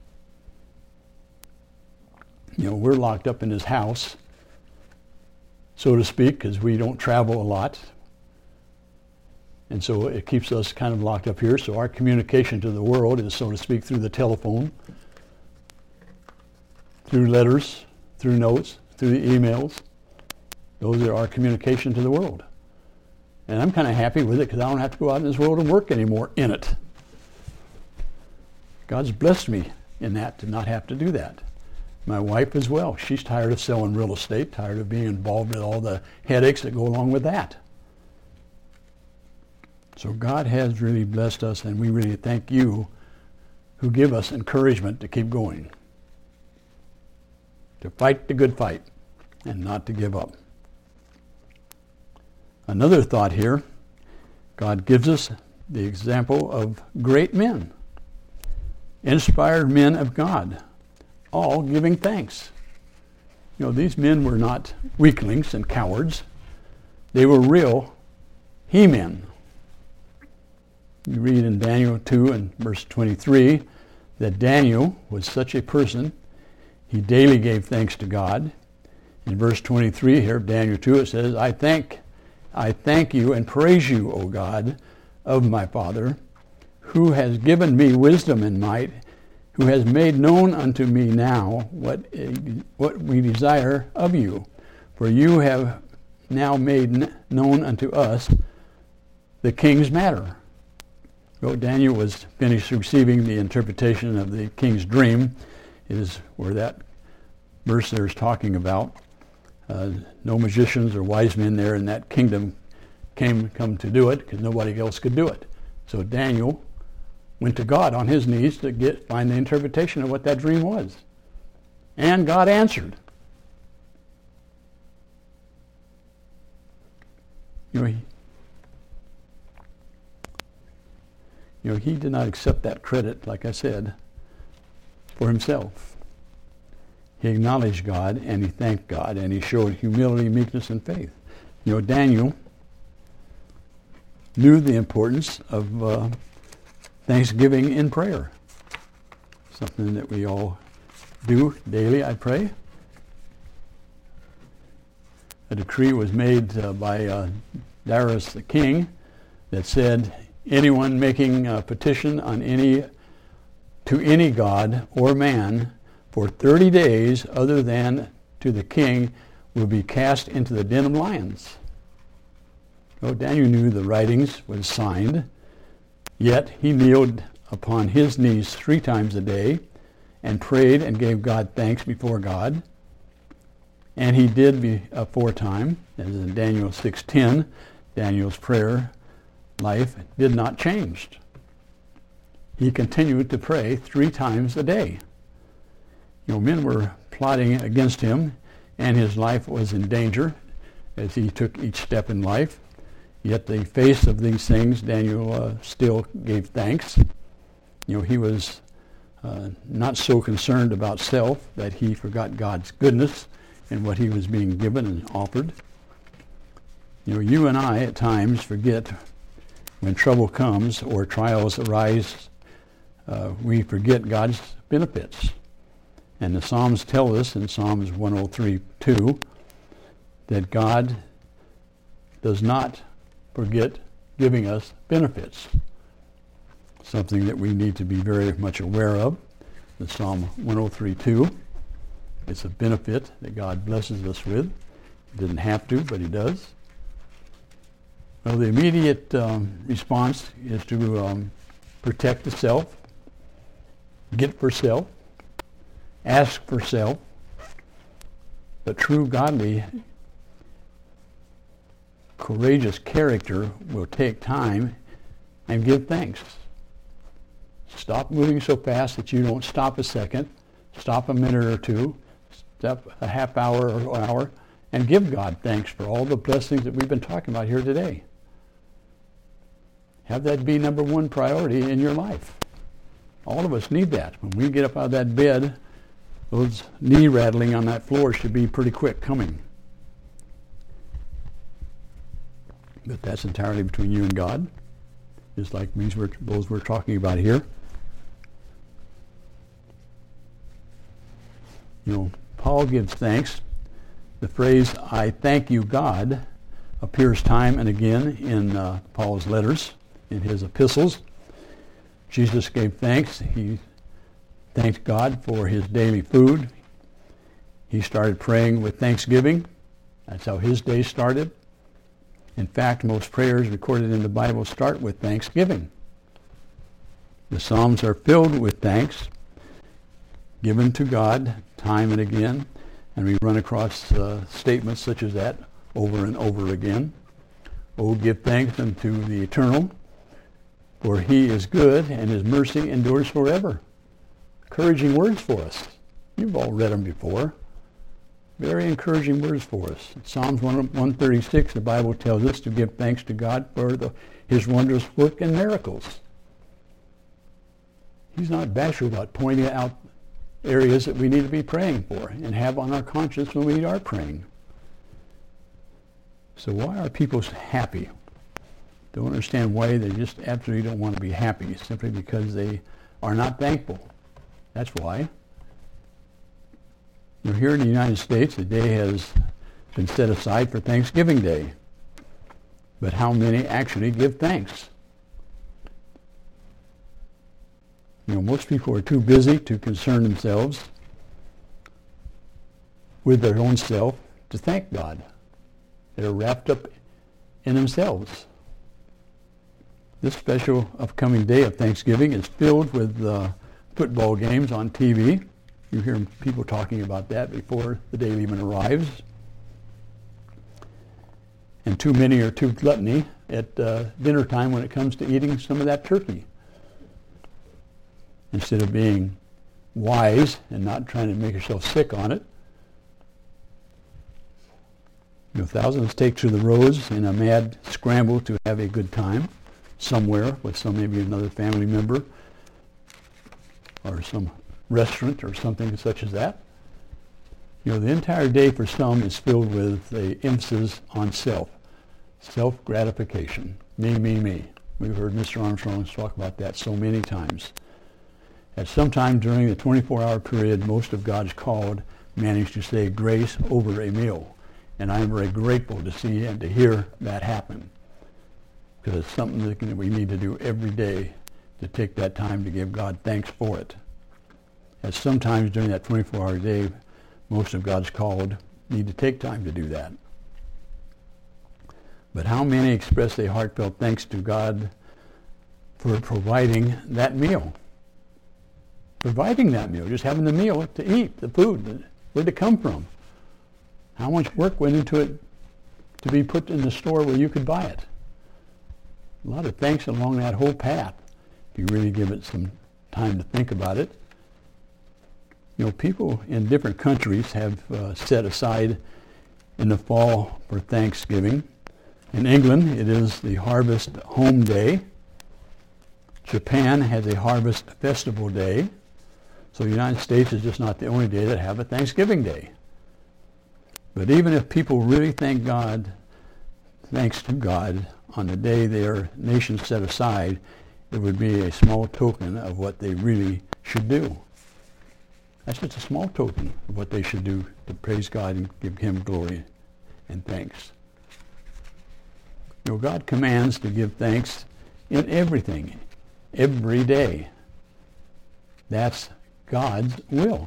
Speaker 1: You know, we're locked up in this house, so to speak, because we don't travel a lot. And so it keeps us kind of locked up here. So our communication to the world is, so to speak, through the telephone, through letters, through notes, through the emails. Those are our communication to the world. And I'm kind of happy with it because I don't have to go out in this world and work anymore in it. God's blessed me in that to not have to do that. My wife as well. She's tired of selling real estate, tired of being involved with all the headaches that go along with that. So God has really blessed us, and we really thank you who give us encouragement to keep going, to fight the good fight, and not to give up. Another thought here, God gives us the example of great men, inspired men of God, all giving thanks. You know, these men were not weaklings and cowards. They were real he-men. You read in Daniel two and verse twenty-three that Daniel was such a person, he daily gave thanks to God. In verse twenty-three here of Daniel two, it says, I thank, I thank you and praise you, O God of my Father, who has given me wisdom and might, who has made known unto me now what, what we desire of you. For you have now made known unto us the king's matter. Well, Daniel was finished receiving the interpretation of the king's dream, is where that verse there is talking about. Uh, no magicians or wise men there in that kingdom came come to do it because nobody else could do it. So Daniel went to God on his knees to get find the interpretation of what that dream was. And God answered. You know, he, you know, he did not accept that credit, like I said, for himself. He acknowledged God, and he thanked God, and he showed humility, meekness, and faith. You know, Daniel knew the importance of uh, thanksgiving in prayer. Something that we all do daily, I pray. A decree was made uh, by uh, Darius the king that said anyone making a petition on any to any god or man for thirty days other than to the king will be cast into the den of lions. Oh, Daniel knew the writings was signed, yet he kneeled upon his knees three times a day and prayed and gave God thanks before God. And he did be aforetime, as in Daniel six ten, Daniel's prayer life did not change. He continued to pray three times a day. You know, men were plotting against him, and his life was in danger as he took each step in life. Yet the face of these things, Daniel uh, still gave thanks. You know, he was uh, not so concerned about self that he forgot God's goodness and what he was being given and offered. You know, you and I at times forget when trouble comes or trials arise, uh, we forget God's benefits. And the Psalms tell us in Psalms one oh three two that God does not forget giving us benefits. Something that we need to be very much aware of. The Psalm one oh three two. It's a benefit that God blesses us with. He didn't have to, but he does. Well, the immediate um, response is to um, protect the self, get for self, ask for self. But true godly, courageous character will take time and give thanks. Stop moving so fast that you don't stop a second, stop a minute or two, stop a half hour or an hour, and give God thanks for all the blessings that we've been talking about here today. Have that be number one priority in your life. All of us need that. When we get up out of that bed, those knee rattling on that floor should be pretty quick coming. But that's entirely between you and God, just like these were, those we're talking about here. You know, Paul gives thanks. The phrase, I thank you, God, appears time and again in uh, Paul's letters, in his epistles. Jesus gave thanks. He thanked God for his daily food. He started praying with thanksgiving. That's how his day started. In fact, most prayers recorded in the Bible start with thanksgiving. The Psalms are filled with thanks given to God time and again, and we run across uh, statements such as that over and over again. Oh, give thanks unto the Eternal, for he is good, and his mercy endures forever. Encouraging words for us. You've all read them before. Very encouraging words for us. In Psalms one thirty-six, the Bible tells us to give thanks to God for the, his wondrous work and miracles. He's not bashful about pointing out areas that we need to be praying for and have on our conscience when we are praying. So why are people happy? Don't understand why they just absolutely don't want to be happy, simply because they are not thankful. That's why. You know, here in the United States, the day has been set aside for Thanksgiving Day. But how many actually give thanks? You know, most people are too busy to concern themselves with their own self to thank God. They're wrapped up in themselves. This special upcoming day of Thanksgiving is filled with uh, football games on T V. You hear people talking about that before the day even arrives. And too many are too gluttony at uh, dinner time when it comes to eating some of that turkey. Instead of being wise and not trying to make yourself sick on it. You know, thousands take to the roads in a mad scramble to have a good time somewhere with some, maybe another family member or some restaurant or something such as that. You know, the entire day for some is filled with the emphasis on self, self-gratification. Me, me, me. We've heard Mister Armstrong talk about that so many times. At some time during the twenty-four hour period, most of God's called managed to say grace over a meal. And I'm very grateful to see and to hear that happen. Because it's something that we need to do every day, to take that time to give God thanks for it. As sometimes during that twenty-four hour day, most of God's called need to take time to do that. But how many express a heartfelt thanks to God for providing that meal? Providing that meal, just having the meal to eat, the food, where'd it come from? How much work went into it to be put in the store where you could buy it? A lot of thanks along that whole path, if you really give it some time to think about it. You know, people in different countries have uh, set aside in the fall for Thanksgiving. In England, it is the Harvest Home Day. Japan has a Harvest Festival Day. So the United States is just not the only day that have a Thanksgiving Day. But even if people really thank God, thanks to God, on the day their nation set aside, it would be a small token of what they really should do. That's just a small token of what they should do to praise God and give him glory and thanks. You know, God commands to give thanks in everything, every day. That's God's will.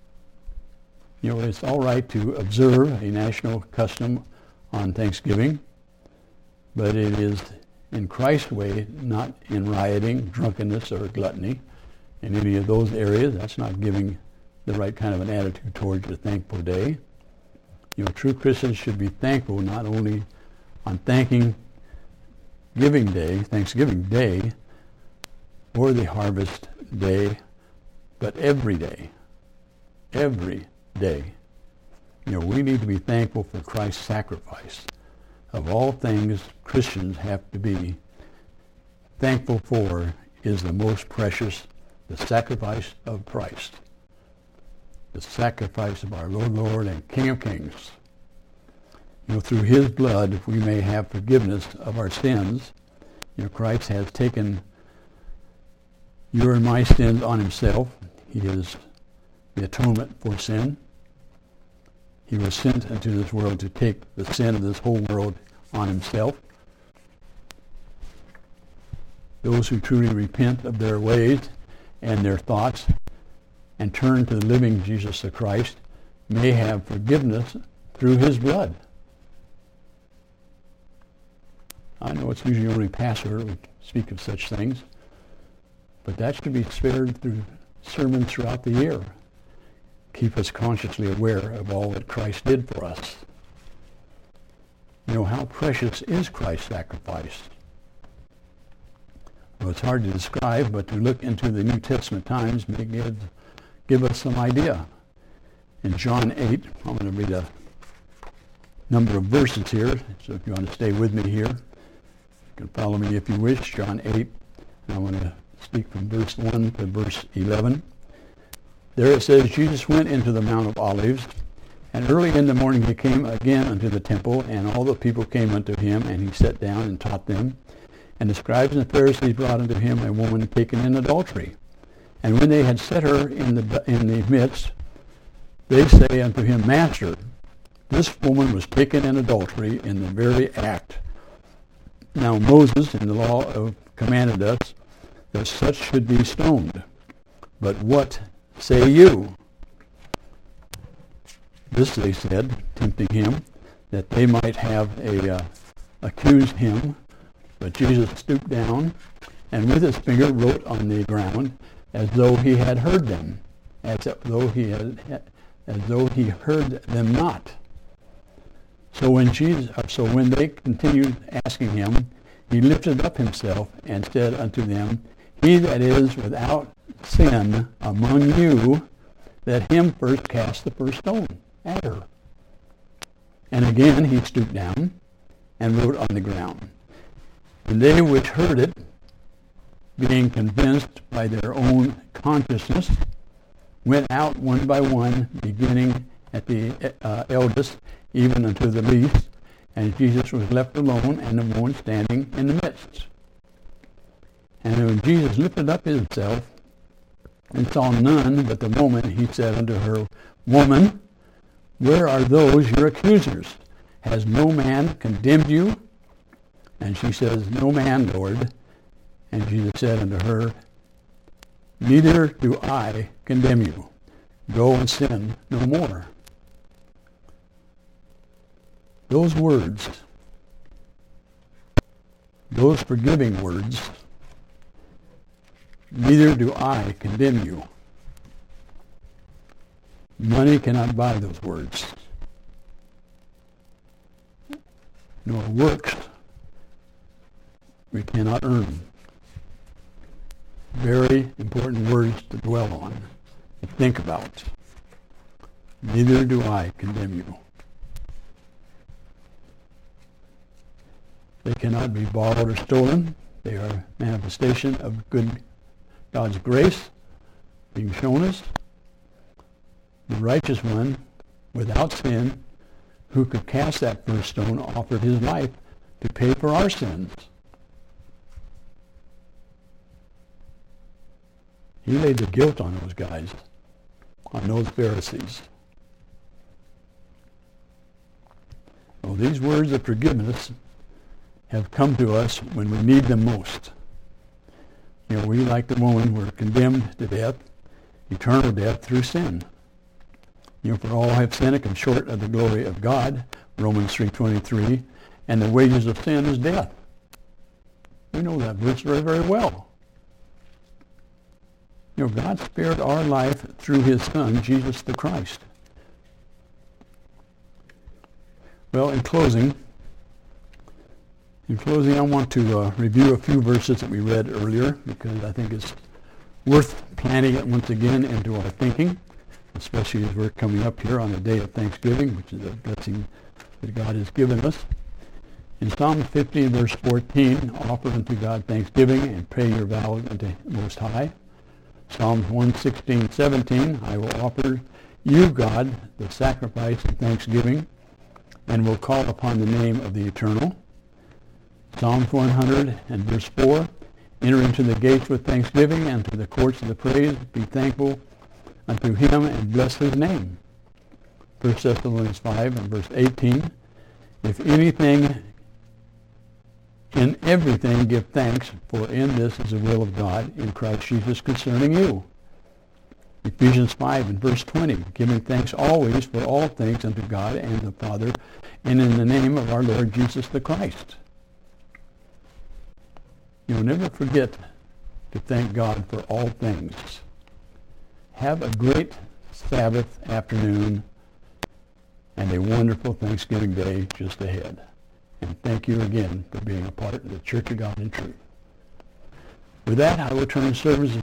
Speaker 1: You know, it's all right to observe a national custom on Thanksgiving, but it is in Christ's way, not in rioting, drunkenness, or gluttony. In any of those areas, that's not giving the right kind of an attitude towards the thankful day. You know, true Christians should be thankful not only on thanking Giving Day, Thanksgiving Day, or the Harvest Day, but every day. Every day. You know, we need to be thankful for Christ's sacrifice. Of all things Christians have to be thankful for is the most precious, the sacrifice of Christ. The sacrifice of our Lord, Lord, and King of Kings. You know, through his blood we may have forgiveness of our sins. You know, Christ has taken your and my sins on himself. He is the atonement for sin. He was sent into this world to take the sin of this whole world on himself. Those who truly repent of their ways and their thoughts and turn to the living Jesus the Christ may have forgiveness through his blood. I know it's usually only pastor who speak of such things, But that should be spared through sermons throughout the year. Keep us consciously aware of all that Christ did for us. You know, how precious is Christ's sacrifice? Well, it's hard to describe, but to look into the New Testament times may give, give us some idea. In John eight, I'm going to read a number of verses here, so if you want to stay with me here, you can follow me if you wish. John eight, and I want to speak from verse one to verse eleven. There it says, Jesus went into the Mount of Olives, and early in the morning he came again unto the temple, and all the people came unto him, and he sat down and taught them. And the scribes and the Pharisees brought unto him a woman taken in adultery. And when they had set her in the in the midst, they say unto him, Master, this woman was taken in adultery in the very act. Now Moses in the law of commanded us that such should be stoned. But what say you? This they said, tempting him, that they might have a uh, accuse him. But Jesus stooped down, and with his finger wrote on the ground, as though he had heard them, as though he had, as though he heard them not. So when Jesus, so when they continued asking him, he lifted up himself and said unto them, He that is without sin among you, let him first cast the first stone at her. And again he stooped down and wrote on the ground. And they which heard it, being convinced by their own consciousness, went out one by one, beginning at the uh, eldest, even unto the least, and Jesus was left alone, and the woman standing in the midst. And when Jesus lifted up himself, and saw none but the woman, he said unto her, Woman, where are those your accusers? Has no man condemned you? And she says, No man, Lord. And Jesus said unto her, Neither do I condemn you. Go and sin no more. Those words, those forgiving words, neither do I condemn you. Money cannot buy those words, nor works we cannot earn. Very important words to dwell on and think about. Neither do I condemn you. They cannot be borrowed or stolen. They are a manifestation of good God's grace being shown us. The righteous one, without sin, who could cast that first stone, offered his life to pay for our sins. He laid the guilt on those guys, on those Pharisees. Well, these words of forgiveness have come to us when we need them most. You know, we, like the woman, were condemned to death, eternal death through sin. You know, for all have sinned and come short of the glory of God, Romans three twenty-three, and the wages of sin is death. We know that verse very, very well. You know, God spared our life through his Son, Jesus the Christ. Well, in closing, in closing, I want to uh, review a few verses that we read earlier, because I think it's worth planting it once again into our thinking, especially as we're coming up here on the day of Thanksgiving, which is a blessing that God has given us. In Psalm fifty, verse fourteen, offer unto God thanksgiving and pay your vows unto Most High. Psalms one sixteen, seventeen, I will offer you, God, the sacrifice of thanksgiving, and will call upon the name of the Eternal. Psalms one hundred and verse four, enter into the gates with thanksgiving and to the courts of the praise. Be thankful unto him and bless his name. First Thessalonians five and verse eighteen, if anything, in everything give thanks, for in this is the will of God in Christ Jesus concerning you. Ephesians five and verse twenty, giving thanks always for all things unto God and the Father, and in the name of our Lord Jesus the Christ. You know, never forget to thank God for all things. Have a great Sabbath afternoon and a wonderful Thanksgiving Day just ahead. And thank you again for being a part of the Church of God in Truth. With that, I will turn the service